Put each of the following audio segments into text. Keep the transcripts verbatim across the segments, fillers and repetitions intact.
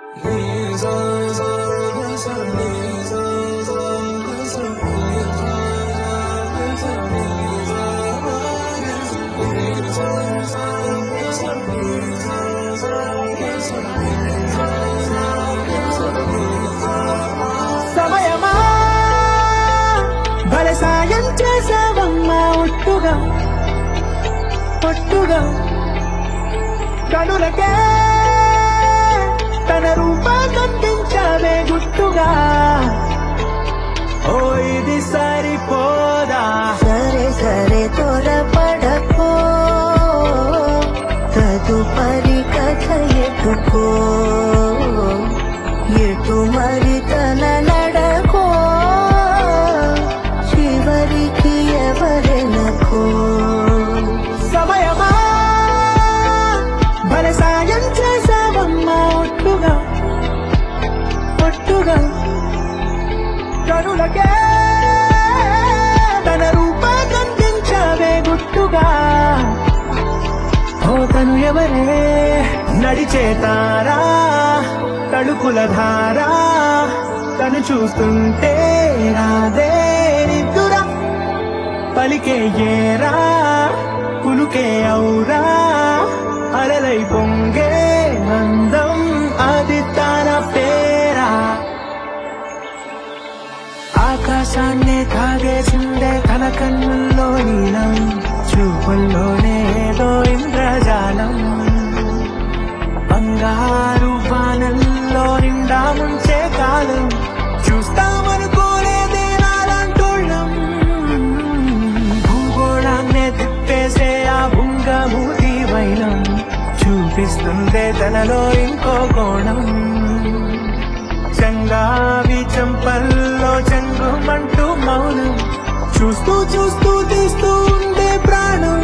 సమయమా భలే సాయం చేసావమ్మా ఒట్టుగా ఒట్టుగా కనులకే తన రూపాన్నందించావే గుట్టుగా ఓ ఇది సరిపోదా సరే సరే త్వరపడకో తదుపరి కథ ఎటుకో ఎటు మరి తన నడకో చివరికి ఎవరెనకో సమయమా భలే సాయం చేసావమ్మా ఒట్టుగా ఒట్టుగా కనులకే తన రూపాన్నందించావే గుట్టుగా ఓ తను ఎవరే నడిచే తారా తడుకుల ధారా తను చూస్తుంటే రాదే నిద్దురా పలికే ఏరా పులుకే ఔరా అలలై పొంగే అందం అది తన పేరా ఆకాశాన్నే తాగేసిందే తన కన్నుల్లో నీలం చూపుల్లోనే ఏదో ఇంద్రజాలం బంగారు వానల్లో నిండా ముంచే కాలం చూస్తామనుకోలేదే నాలంటోళ్ళం భూగోళాన్నే తిప్పేసే ఆ భుంగమూతి వైనం చూపిస్తుందే తనలో ఇంకో కోణం చంగావి చంపల్లో చంగుమంటూ మౌనం చూస్తూ చూస్తూ తీస్తూ ఉండే ప్రాణం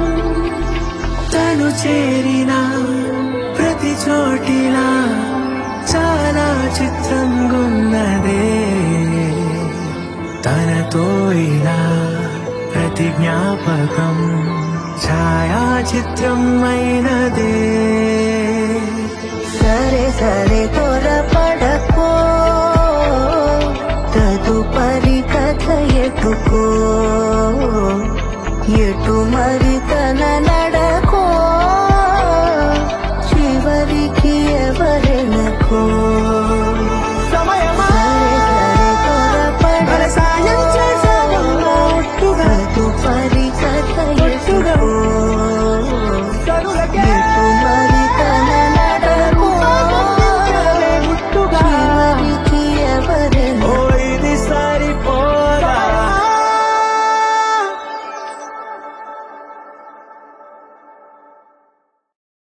తను చేరిన ప్రతి చోటిలా చాలా చిత్రంగున్నదే తనతో ఇలా ప్రతి జ్ఞాపకం ఛాయాచిత్రం అయినదే